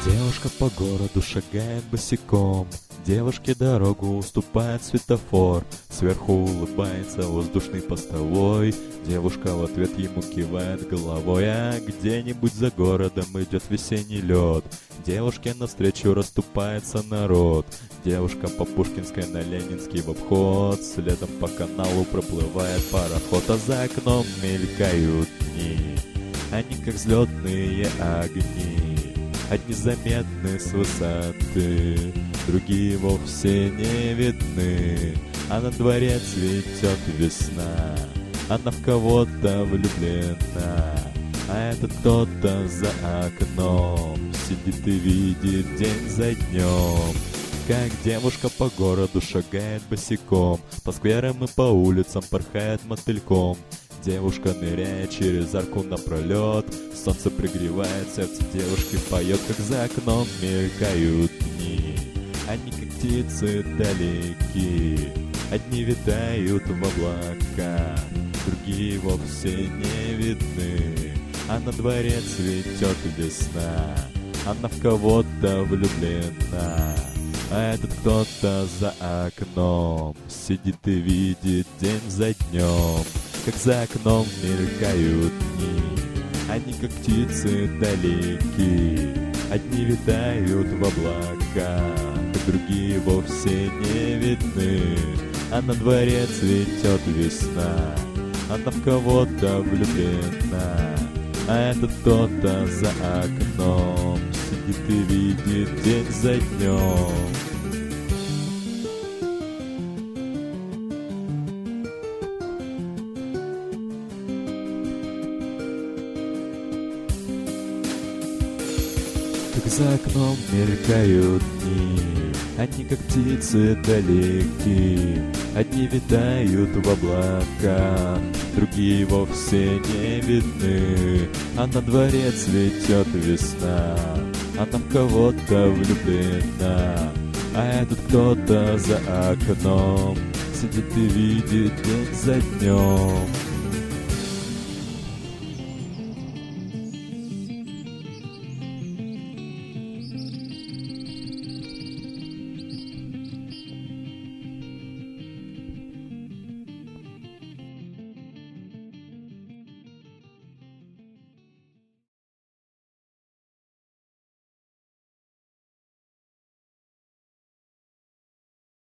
Девушка по городу шагает босиком. Девушке дорогу уступает светофор. Сверху улыбается воздушный постовой. Девушка в ответ ему кивает головой. А где-нибудь за городом идет весенний лед. Девушке навстречу расступается народ. Девушка по Пушкинской на Ленинский в обход. Следом по каналу проплывает пароход. А за окном мелькают дни. Они как взлетные огни. Одни заметны с высоты, другие вовсе не видны. А на дворе цветет весна, она в кого-то влюблена. А этот кто-то за окном сидит и видит день за днем. Как девушка по городу шагает босиком, по скверам и по улицам порхает мотыльком. Девушка ныряет через арку напролет, солнце пригревает, сердце девушки поет, как за окном мелькают дни. Они как птицы далеки, одни витают в облаках, другие вовсе не видны. А на дворе цветет весна, она в кого-то влюблена. А этот кто-то за окном сидит и видит день за днем. Как за окном мелькают дни, они как птицы далеки, одни витают в облаках, другие вовсе не видны. А на дворе цветет весна, она в кого-то влюблена. А этот кто-то за окном сидит и видит день за днем. Как за окном мелькают дни, они как птицы далеки, одни витают в облаках, другие вовсе не видны. А на дворе цветет весна, она в кого-то влюблена. А этот кто-то за окном сидит и видит день за днем.